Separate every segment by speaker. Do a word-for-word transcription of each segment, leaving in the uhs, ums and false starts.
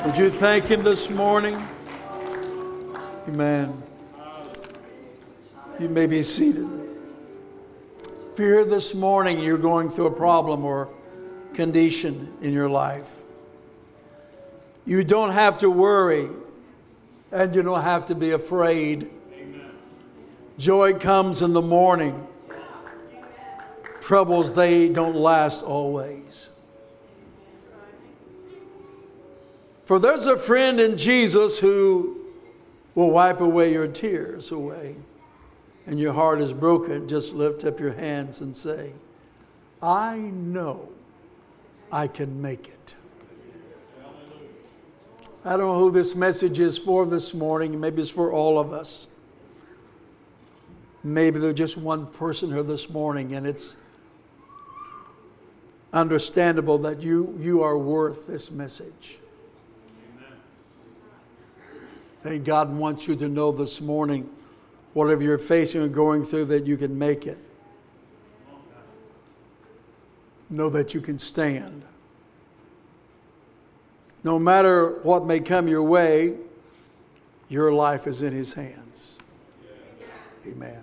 Speaker 1: Would you thank Him this morning? Amen. You may be seated. If you're here this morning, you're going through a problem or condition in your life. You don't have to worry, and you don't have to be afraid. Amen. Joy comes in the morning. Troubles, they don't last always. For there's a friend in Jesus who will wipe away your tears away. And your heart is broken, just lift up your hands and say, I know I can make it. I don't know who this message is for this morning. Maybe it's for all of us. Maybe there's just one person here this morning, and it's understandable that you, you are worth this message. And God wants you to know this morning, whatever you're facing or going through, that you can make it. Know that you can stand. No matter what may come your way, your life is in His hands. Amen.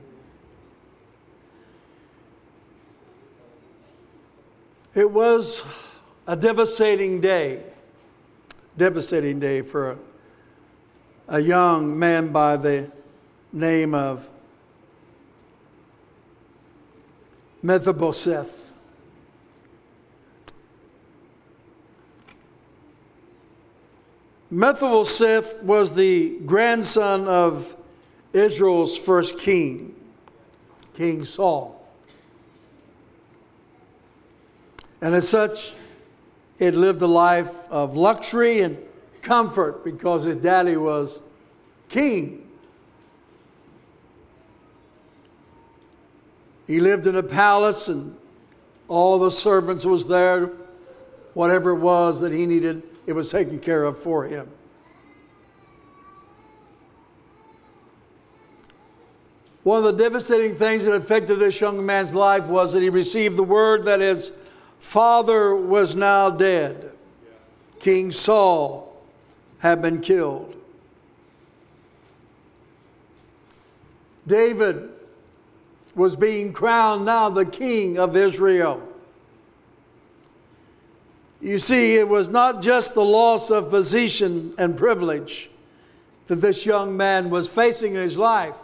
Speaker 1: It was a devastating day. Devastating day for a, a young man by the name of Mephibosheth. Mephibosheth was the grandson of Israel's first king, King Saul. And as such, he had lived a life of luxury and comfort because his daddy was king. He lived in a palace and all the servants was there. Whatever it was that he needed, it was taken care of for him. One of the devastating things that affected this young man's life was that he received the word that his father was now dead. King Saul had been killed. David was being crowned now the king of Israel. You see, it was not just the loss of position and privilege that this young man was facing in his life.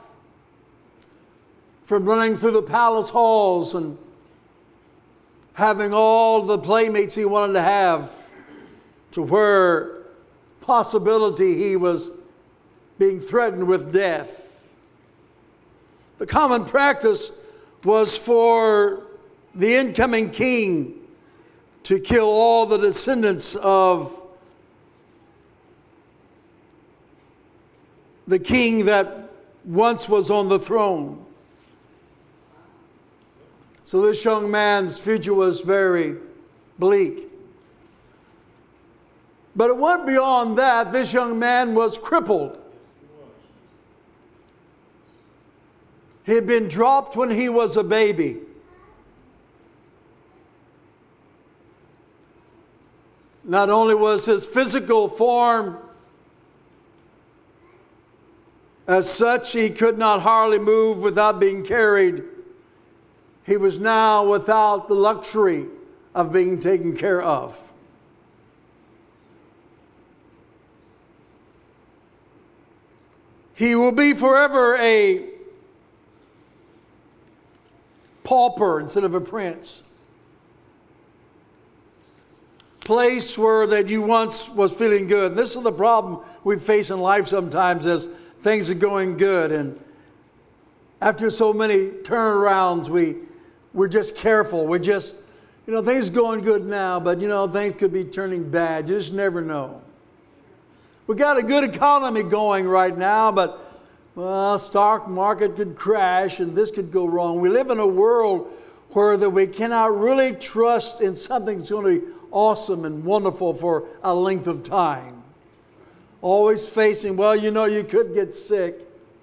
Speaker 1: From running through the palace halls and having all the playmates he wanted to have, to where possibility he was being threatened with death. The common practice was for the incoming king to kill all the descendants of the king that once was on the throne. So this young man's future was very bleak. But it went beyond that. This young man was crippled. He had been dropped when he was a baby. Not only was his physical form as such, he could not hardly move without being carried. He was now without the luxury of being taken care of. He will be forever a pauper instead of a prince. Place where that you once was feeling good. This is the problem we face in life sometimes as things are going good. And after so many turnarounds, we, we're just careful. We're just, you know, things are going good now, but, you know, things could be turning bad. You just never know. We got a good economy going right now, but, well, stock market could crash and this could go wrong. We live in a world where that we cannot really trust in something that's going to be awesome and wonderful for a length of time. Always facing, well, you know, you could get sick.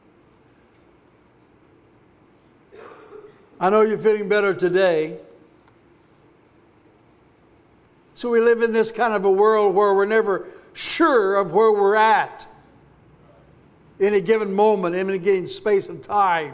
Speaker 1: I know you're feeling better today. So we live in this kind of a world where we're never sure of where we're at in a given moment, in a given space of time.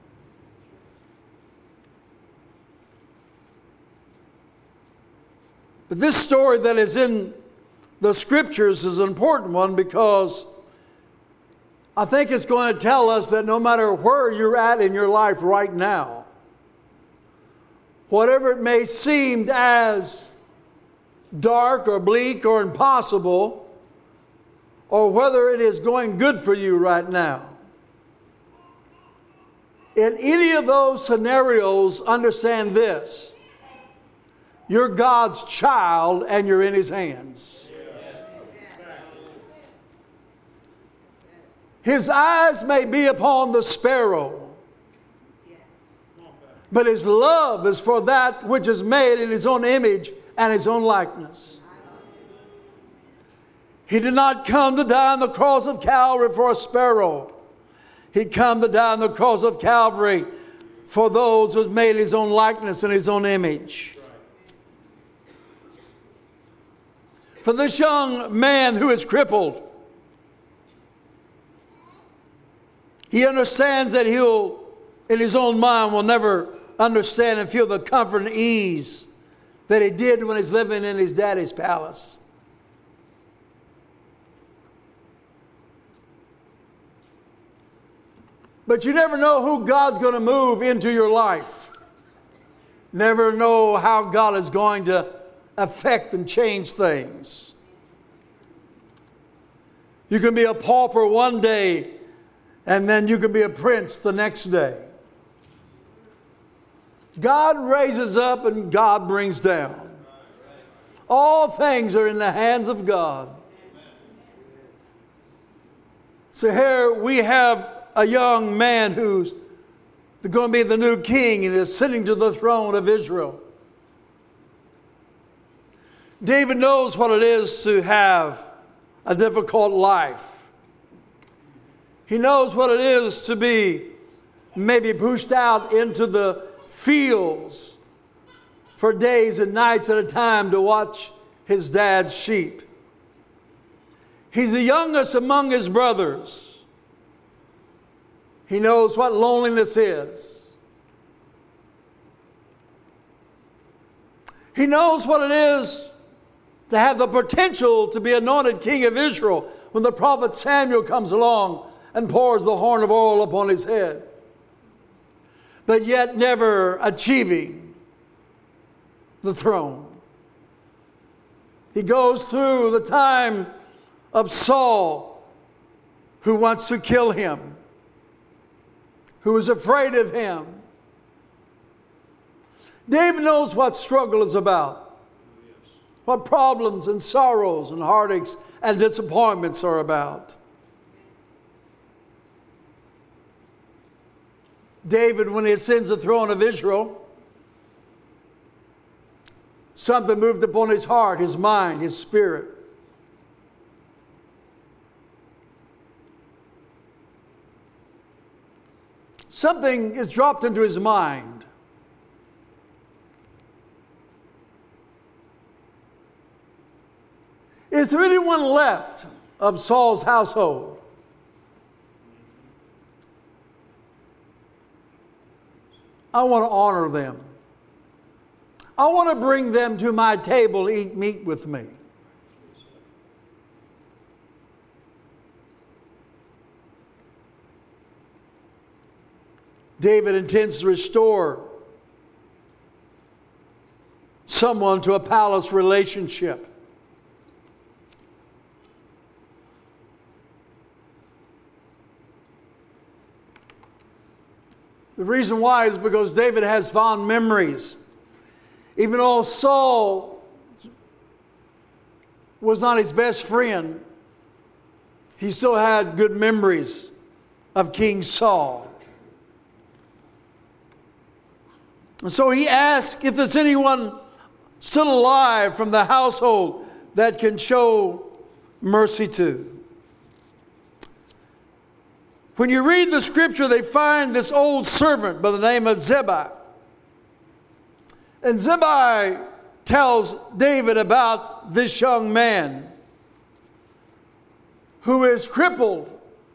Speaker 1: But this story that is in the Scriptures is an important one because I think it's going to tell us that no matter where you're at in your life right now, whatever it may seem as dark or bleak or impossible, or whether it is going good for you right now, in any of those scenarios, understand this: you're God's child and you're in His hands. His eyes may be upon the sparrow, but His love is for that which is made in His own image and His own likeness. He did not come to die on the cross of Calvary for a sparrow. He came to die on the cross of Calvary for those who was made in His own likeness and His own image. For this young man who is crippled, he understands that he'll, in his own mind, will never understand and feel the comfort and ease that he did when he's living in his daddy's palace. But you never know who God's going to move into your life. Never know how God is going to affect and change things. You can be a pauper one day, and then you can be a prince the next day. God raises up and God brings down. All things are in the hands of God. So here we have a young man who's going to be the new king and is sitting to the throne of Israel. David knows what it is to have a difficult life. He knows what it is to be maybe pushed out into the fields for days and nights at a time to watch his dad's sheep. He's the youngest among his brothers. He knows what loneliness is. He knows what it is to have the potential to be anointed king of Israel when the prophet Samuel comes along and pours the horn of oil upon his head, but yet never achieving the throne. He goes through the time of Saul, who wants to kill him, who is afraid of him. David knows what struggle is about, what problems and sorrows and heartaches and disappointments are about. David, when he ascends the throne of Israel, something moved upon his heart, his mind, his spirit. Something is dropped into his mind. Is there anyone left of Saul's household? I want to honor them. I want to bring them to my table to eat meat with me. David intends to restore someone to a palace relationship. The reason why is because David has fond memories. Even though Saul was not his best friend, he still had good memories of King Saul. And so he asked if there's anyone still alive from the household that can show mercy to. When you read the scripture, they find this old servant by the name of Zibai. And Zibai tells David about this young man who is crippled,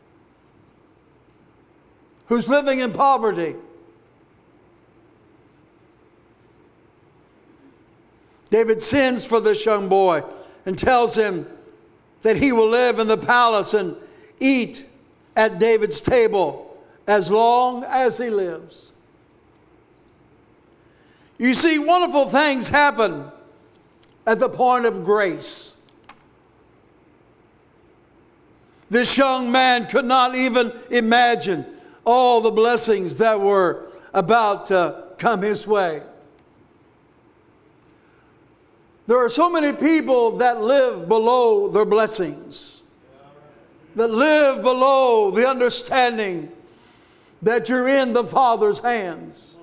Speaker 1: who's living in poverty. David sends for this young boy and tells him that he will live in the palace and eat at David's table as long as he lives. You see, wonderful things happen at the point of grace. This young man could not even imagine all the blessings that were about to come his way. There are so many people that live below their blessings, that live below the understanding that you're in the Father's hands.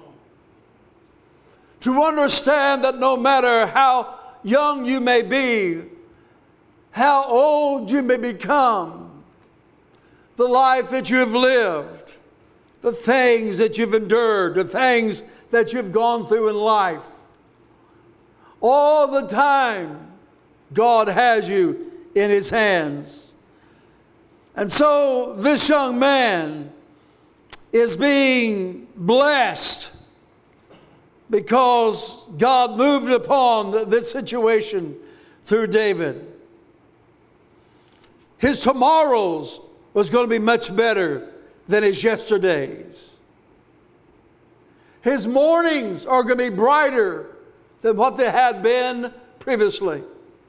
Speaker 1: To understand that no matter how young you may be, how old you may become, the life that you have lived, the things that you've endured, the things that you've gone through in life, all the time, God has you in His hands. And so this young man is being blessed because God moved upon this situation through David. His tomorrows was going to be much better than his yesterdays. His mornings are going to be brighter than what they had been previously.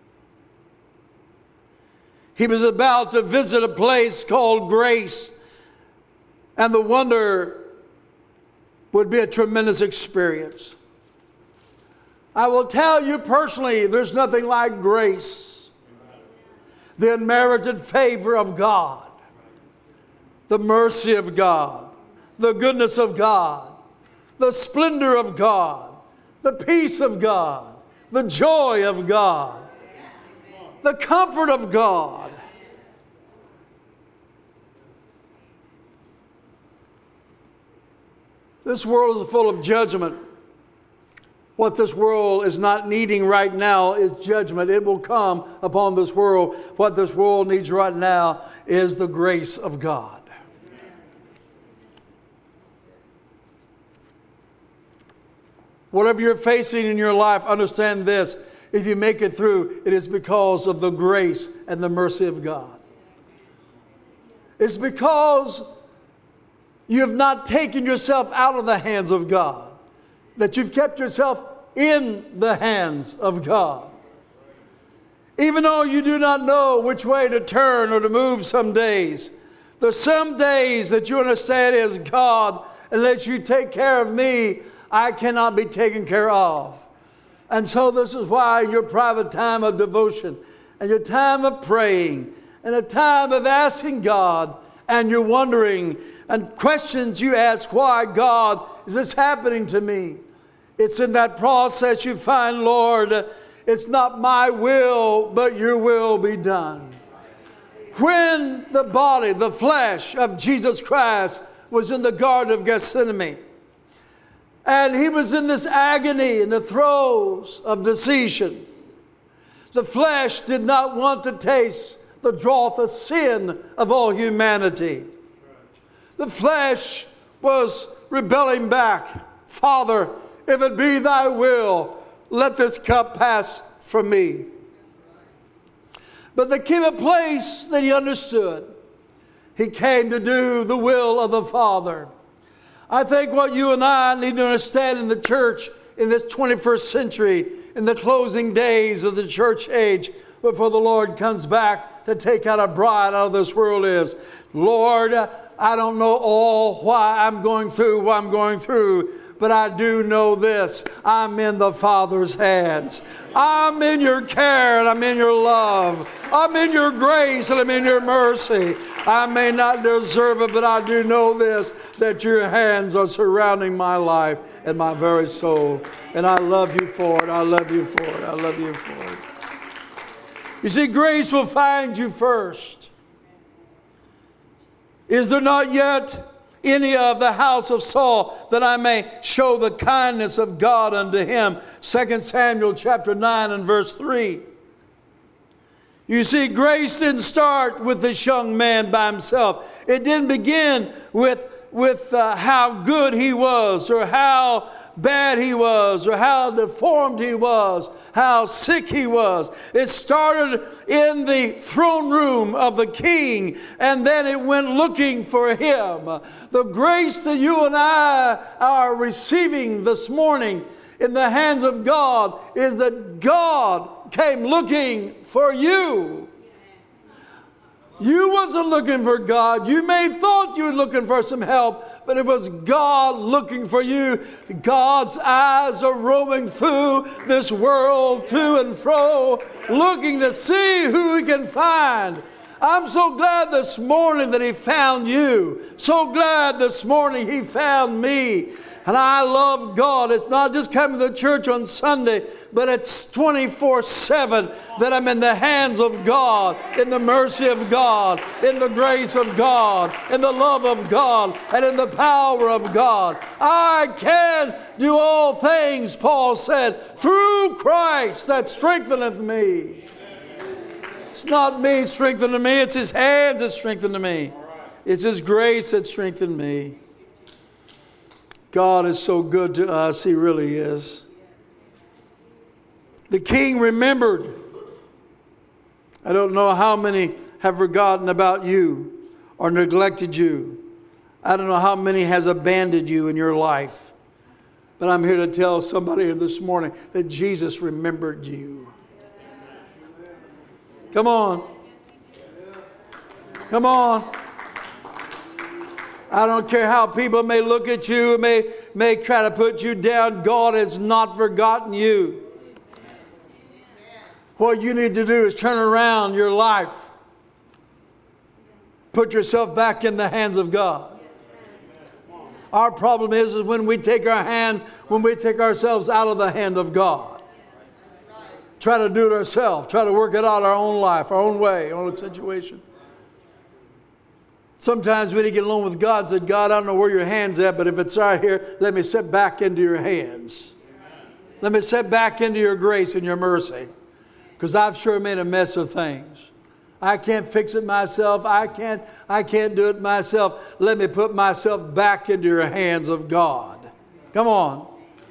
Speaker 1: He was about to visit a place called Grace, and the wonder would be a tremendous experience. I will tell you personally, there's nothing like grace. The unmerited favor of God, the mercy of God, the goodness of God, the splendor of God, the peace of God, the joy of God, the comfort of God. This world is full of judgment. What this world is not needing right now is judgment. It will come upon this world. What this world needs right now is the grace of God. Whatever you're facing in your life, understand this. If you make it through, it is because of the grace and the mercy of God. It's because you have not taken yourself out of the hands of God, that you've kept yourself in the hands of God. Even though you do not know which way to turn or to move some days, there's some days that you understand is God, unless you take care of me, I cannot be taken care of. And so this is why your private time of devotion and your time of praying and a time of asking God, and you're wondering and questions you ask, why God is this happening to me? It's in that process you find, Lord, it's not my will, but your will be done. When the body, the flesh of Jesus Christ was in the Garden of Gethsemane, and he was in this agony in the throes of decision, the flesh did not want to taste the drought of sin of all humanity. The flesh was rebelling back. Father, if it be thy will, let this cup pass from me. But there came a place that he understood. He came to do the will of the Father. I think what you and I need to understand in the church in this twenty-first century, in the closing days of the church age, before the Lord comes back to take out a bride out of this world, is, Lord, I don't know all why I'm going through what I'm going through, but I do know this. I'm in the Father's hands. I'm in your care and I'm in your love. I'm in your grace and I'm in your mercy. I may not deserve it, but I do know this, that your hands are surrounding my life and my very soul. And I love you for it. I love you for it. I love you for it. You see, grace will find you first. Is there not yet any of the house of Saul, that I may show the kindness of God unto him? Second Samuel chapter nine and verse three. You see, grace didn't start with this young man by himself. It didn't begin with, with uh, how good he was, or how bad he was, or how deformed he was, how sick he was. It started in the throne room of the king, and then it went looking for him. The grace that you and I are receiving this morning in the hands of God is that God came looking for you. You wasn't looking for God. You may have thought you were looking for some help, but it was God looking for you. God's eyes are roaming through this world to and fro, looking to see who He can find. I'm so glad this morning that He found you. So glad this morning He found me. And I love God. It's not just coming to church on Sunday, but it's twenty-four seven that I'm in the hands of God, in the mercy of God, in the grace of God, in the love of God, and in the power of God. I can do all things, Paul said, through Christ that strengtheneth me. It's not me strengthening me, it's His hands that strengthen me. It's His grace that strengthened me. God is so good to us. He really is. The king remembered. I don't know how many have forgotten about you or neglected you. I don't know how many has abandoned you in your life. But I'm here to tell somebody this morning that Jesus remembered you. Come on. Come on. I don't care how people may look at you, may, may try to put you down. God has not forgotten you. What you need to do is turn around your life. Put yourself back in the hands of God. Our problem is, is when we take our hand, when we take ourselves out of the hand of God. Try to do it ourselves. Try to work it out our own life, our own way, our own situation. Sometimes we need to get along with God and say, God, I don't know where your hand's at, but if it's right here, let me step back into your hands. Let me step back into your grace and your mercy. Because I've sure made a mess of things. I can't fix it myself. I can't, I can't do it myself. Let me put myself back into your hands of God. Come on.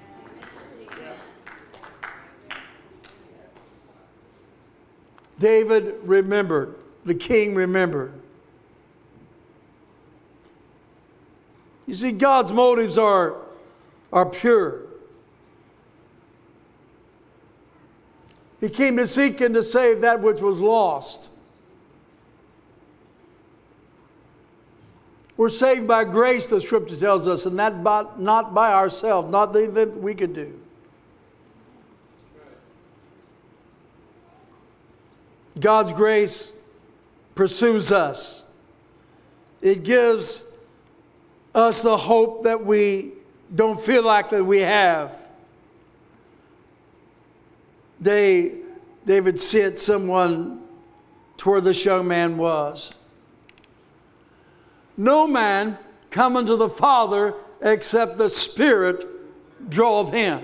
Speaker 1: David remembered. The king remembered. You see, God's motives are, are pure. He came to seek and to save that which was lost. We're saved by grace, the Scripture tells us, and that by, not by ourselves, not anything that we can do. God's grace pursues us. It gives us the hope that we don't feel like that we have. They, David sent someone to where this young man was. No man come unto the Father except the Spirit draweth him.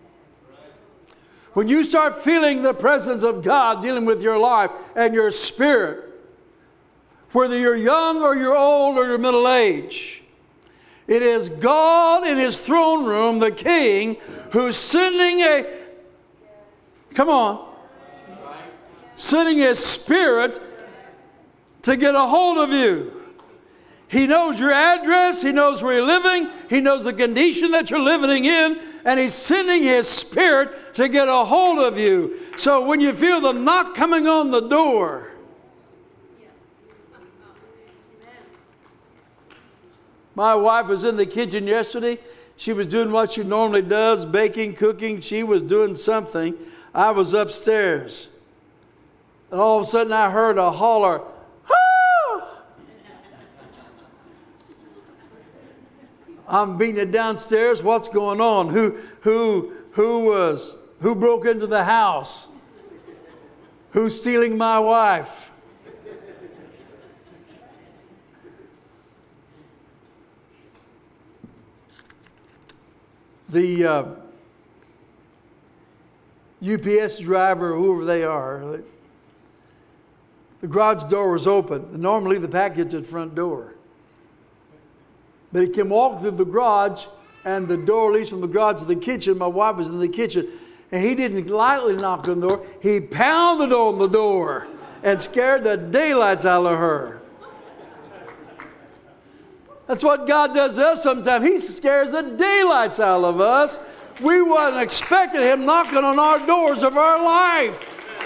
Speaker 1: When you start feeling the presence of God dealing with your life and your spirit, whether you're young or you're old or you're middle age, it is God in His throne room, the King, who's sending a, come on, sending His Spirit to get a hold of you. He knows your address. He knows where you're living. He knows the condition that you're living in. And He's sending His Spirit to get a hold of you. So when you feel the knock coming on the door, my wife was in the kitchen yesterday. She was doing what she normally does, baking, cooking. She was doing something. I was upstairs. And all of a sudden I heard a holler, "Ah!" I'm beating it downstairs. What's going on? Who who who was who broke into the house? Who's stealing my wife? The uh, U P S driver, whoever they are, The garage door was open. And normally the package at the front door. But he came walking through the garage, and the door leads from the garage to the kitchen. My wife was in the kitchen. And he didn't lightly knock on the door. He pounded on the door and scared the daylights out of her. That's what God does to us sometimes. He scares the daylights out of us. We wasn't expecting Him knocking on our doors of our life.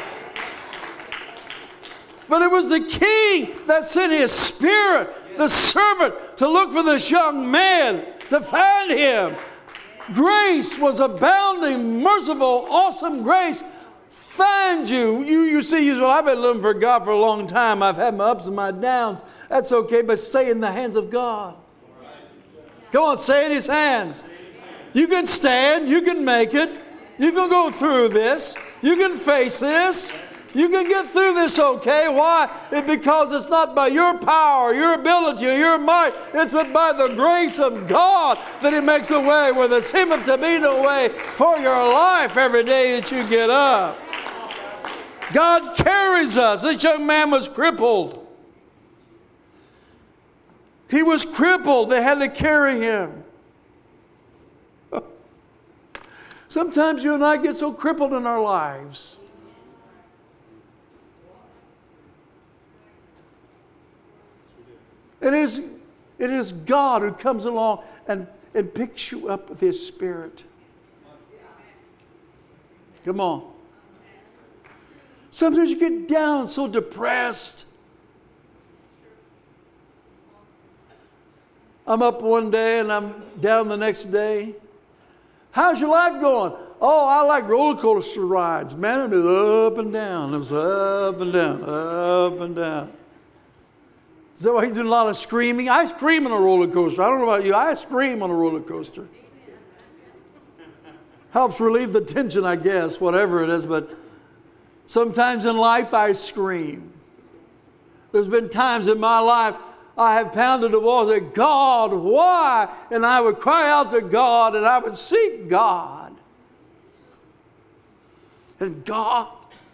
Speaker 1: But it was the King that sent His Spirit, the servant, to look for this young man, to find him. Grace was abounding, merciful, awesome grace. Find you. You, you see, you say, well, I've been living for God for a long time. I've had my ups and my downs. That's okay, but stay in the hands of God. Come on, stay in His hands. You can stand. You can make it. You can go through this. You can face this. You can get through this okay. Why? It's because it's not by your power, your ability, or your might. It's but by the grace of God that He makes a way where there seemeth to be no way for your life every day that you get up. God carries us. This young man was crippled. He was crippled. They had to carry him. Sometimes you and I get so crippled in our lives. It is, it is God who comes along and, and picks you up with His Spirit. Come on. Sometimes you get down so depressed. I'm up one day and I'm down the next day. How's your life going? Oh, I like roller coaster rides. Man, it was up and down. It was up and down, up and down. Is that why you're doing a lot of screaming? I scream on a roller coaster. I don't know about you. I scream on a roller coaster. Helps relieve the tension, I guess, whatever it is. But sometimes in life I scream. There's been times in my life I have pounded the walls and said, God, why? And I would cry out to God and I would seek God. And God,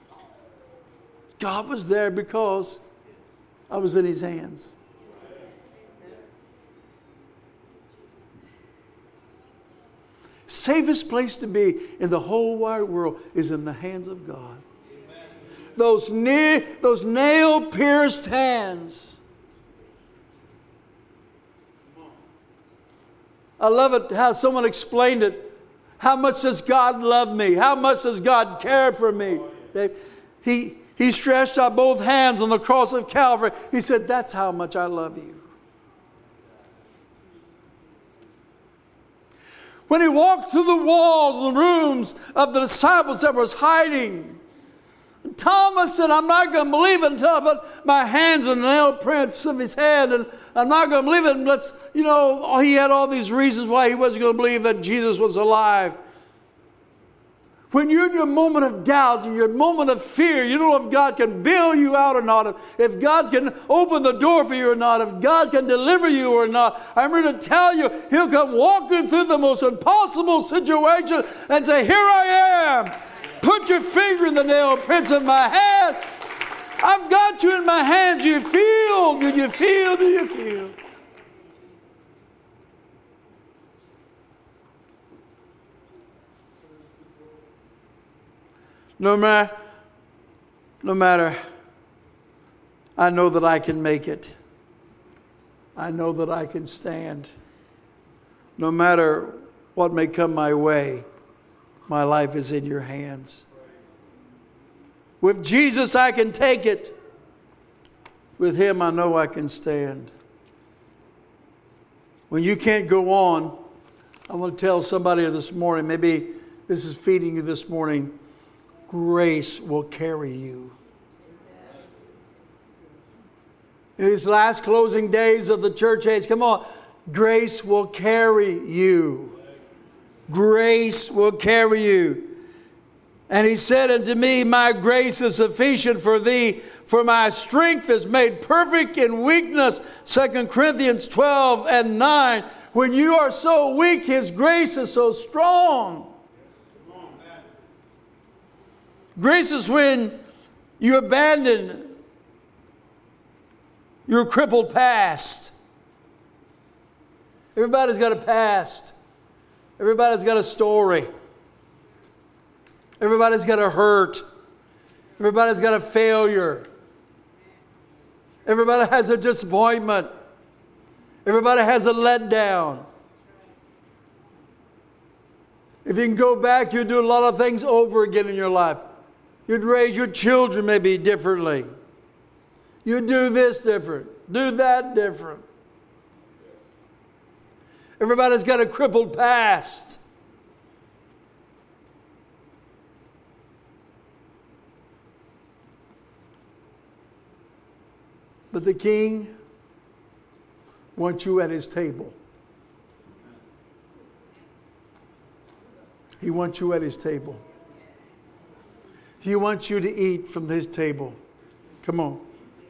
Speaker 1: God was there because I was in His hands. Safest place to be in the whole wide world is in the hands of God. Amen. Those near, those nail-pierced hands. I love it how someone explained it. How much does God love me? How much does God care for me? They, he, he stretched out both hands on the cross of Calvary. He said, that's how much I love you. When He walked through the walls and the rooms of the disciples that was hiding, Thomas said, I'm not going to believe it until I put my hands in the nail prints of His hand, and I'm not going to believe it. And let's, you know, he had all these reasons why he wasn't going to believe that Jesus was alive. When you're in your moment of doubt and your moment of fear, you don't know if God can bail you out or not, if God can open the door for you or not, if God can deliver you or not. I'm here to tell you, He'll come walking through the most impossible situation and say, here I am. Put your finger in the nail prints of my hand. I've got you in my hands. Do you feel? Do you feel? Do you feel? No matter, no matter, I know that I can make it. I know that I can stand. No matter what may come my way, my life is in your hands. With Jesus, I can take it. With Him, I know I can stand. When you can't go on, I want to tell somebody this morning, maybe this is feeding you this morning, grace will carry you. In these last closing days of the church age, come on, grace will carry you. Grace will carry you. And He said unto me, my grace is sufficient for thee, for my strength is made perfect in weakness. Second Corinthians twelve and nine. When you are so weak, His grace is so strong. Grace is when you abandon your crippled past. Everybody's got a past. Everybody's got a story. Everybody's got a hurt. Everybody's got a failure. Everybody has a disappointment. Everybody has a letdown. If you can go back, you'd do a lot of things over again in your life. You'd raise your children maybe differently. You'd do this different, do that different. Everybody's got a crippled past. But the King wants you at His table. He wants you at His table. He wants you to eat from His table. Come on.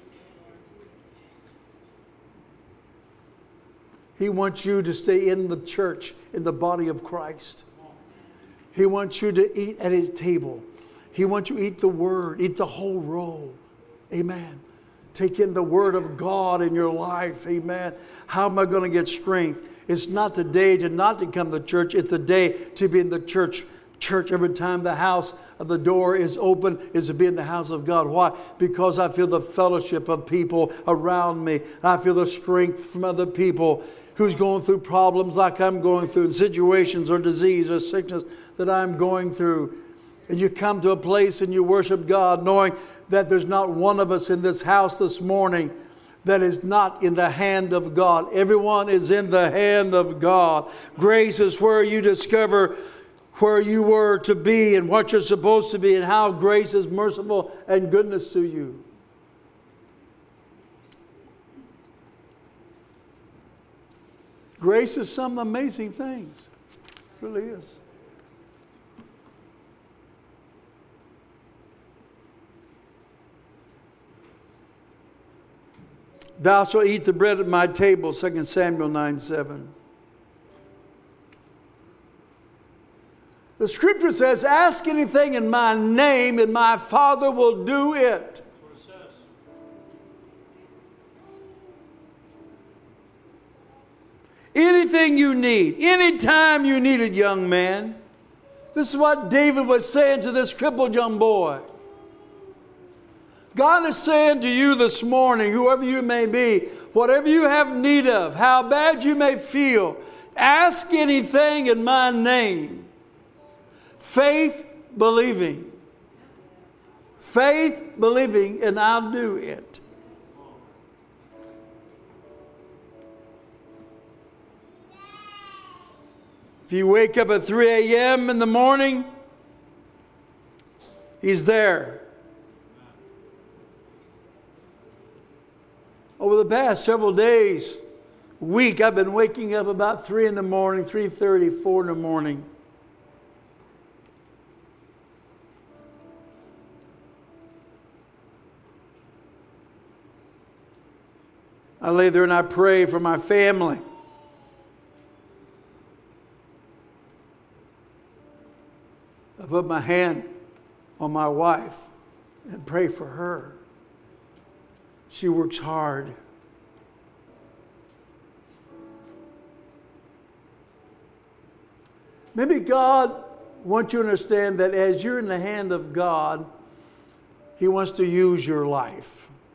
Speaker 1: He wants you to stay in the church, in the body of Christ. He wants you to eat at His table. He wants you to eat the Word, eat the whole roll. Amen. Take in the Word of God in your life. Amen. How am I going to get strength? It's not the day to not to come to church. It's the day to be in the church. Church, every time the house of the door is open, is to be in the house of God. Why? Because I feel the fellowship of people around me. I feel the strength from other people who's going through problems like I'm going through, in situations or disease or sickness that I'm going through. And you come to a place and you worship God knowing that there's not one of us in this house this morning that is not in the hand of God. Everyone is in the hand of God. Grace is where you discover where you were to be and what you're supposed to be and how grace is merciful and goodness to you. Grace is some amazing things. It really is. Thou shalt eat the bread at my table, Second Samuel nine seven. The Scripture says, ask anything in my name and my Father will do it. Anything you need, anytime you need it, young man. This is what David was saying to this crippled young boy. God is saying to you this morning, whoever you may be, whatever you have need of, how bad you may feel, ask anything in my name. Faith believing. Faith believing, and I'll do it. If you wake up at three a.m. in the morning, He's there. Over the past several days, week, I've been waking up about three in the morning, three thirty, four in the morning. I lay there and I pray for my family. I put my hand on my wife and pray for her. She works hard. Maybe God wants you to understand that as you're in the hand of God, He wants to use your life.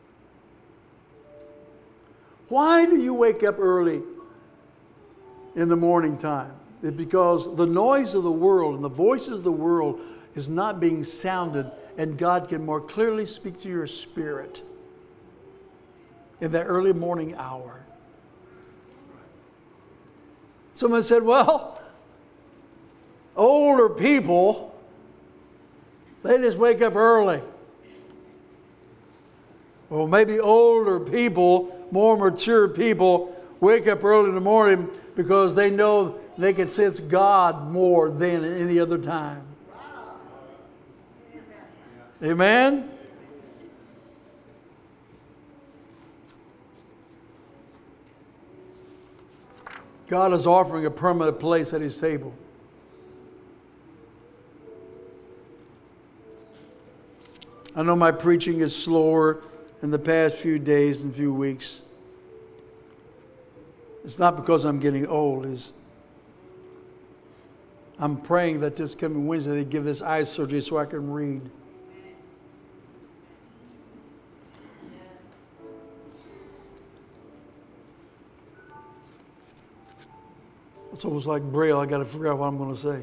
Speaker 1: Why do you wake up early in the morning time? It's because the noise of the world and the voices of the world is not being sounded, and God can more clearly speak to your spirit in that early morning hour. Someone said, well, older people, they just wake up early. Well, maybe older people, more mature people, wake up early in the morning because they know they can sense God more than at any other time. Amen? God is offering a permanent place at His table. I know my preaching is slower in the past few days and few weeks. It's not because I'm getting old. It's, I'm praying that this coming Wednesday they give this eye surgery so I can read. It's almost like Braille. I got to figure out what I'm going to say.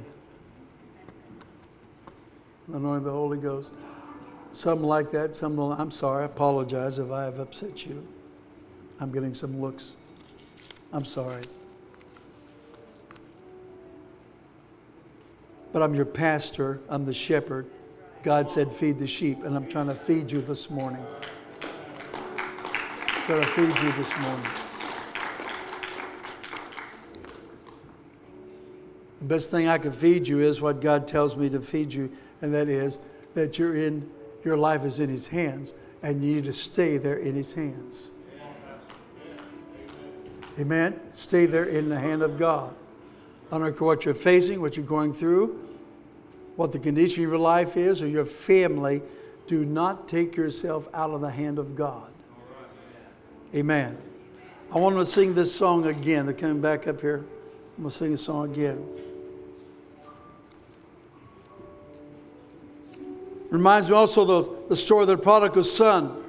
Speaker 1: Anointing the Holy Ghost. Some like that. Some don't. I'm sorry. I apologize if I have upset you. I'm getting some looks. I'm sorry. But I'm your pastor. I'm the shepherd. God said, feed the sheep. And I'm trying to feed you this morning. I'm trying to feed you this morning. The best thing I can feed you is what God tells me to feed you, and that is that you're in, your life is in His hands, and you need to stay there in His hands. Amen? Stay there in the hand of God. I don't care what you're facing, what you're going through, what the condition of your life is, or your family. Do not take yourself out of the hand of God. Amen. I want to sing this song again. They're coming back up here. I'm going to sing this song again. Reminds me also of the, the story of the prodigal son.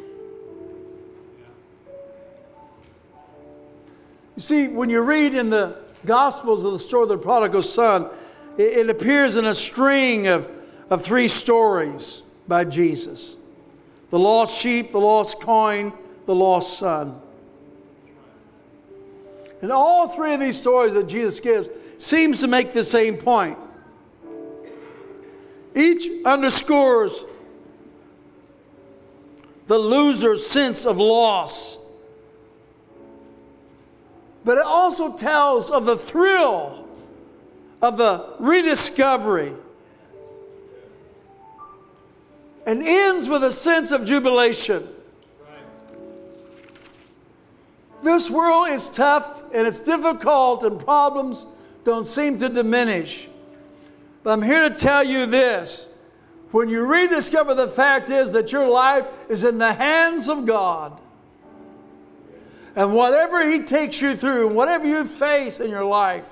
Speaker 1: You see, when you read in the Gospels of the story of the prodigal son, it, it appears in a string of, of three stories by Jesus. The lost sheep, the lost coin, the lost son. And all three of these stories that Jesus gives seems to make the same point. Each underscores the loser's sense of loss. But it also tells of the thrill of the rediscovery. And ends with a sense of jubilation. This world is tough and it's difficult and problems don't seem to diminish. But I'm here to tell you this. When you rediscover the fact is that your life is in the hands of God. And whatever He takes you through, whatever you face in your life,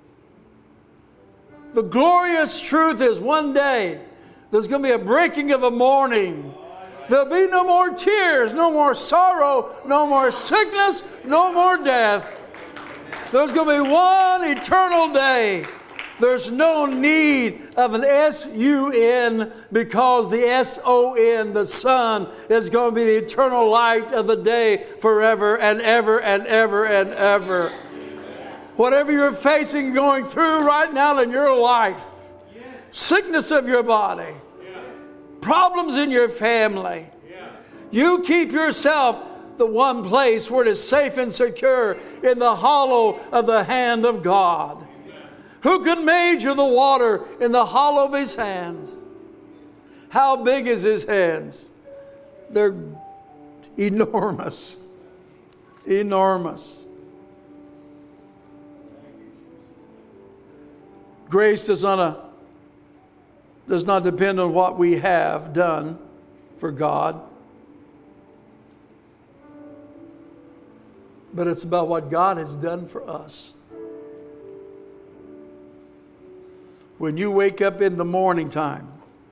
Speaker 1: the glorious truth is one day there's going to be a breaking of a morning. There'll be no more tears, no more sorrow, no more sickness, no more death. There's going to be one eternal day. There's no need of an S U N because the S O N, the Son, is going to be the eternal light of the day forever and ever and ever and ever. Whatever you're facing, going through right now in your life, sickness of your body, problems in your family, you keep yourself the one place where it is safe and secure in the hollow of the hand of God. Who can measure the water in the hollow of His hands? How big is His hands? They're enormous. Enormous. Grace does not, a, does not depend on what we have done for God. But it's about what God has done for us. When you wake up in the morning time,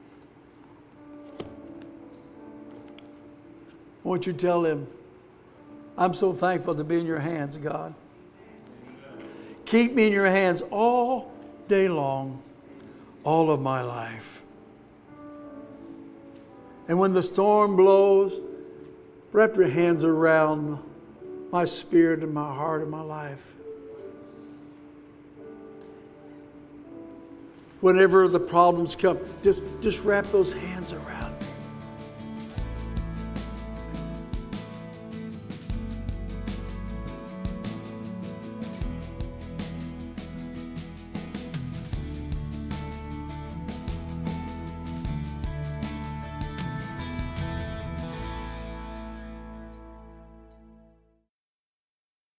Speaker 1: won't you tell Him, I'm so thankful to be in your hands, God. Keep me in your hands all day long, all of my life. And when the storm blows, wrap your hands around my spirit and my heart and my life. Whenever the problems come, just, just wrap those hands around me.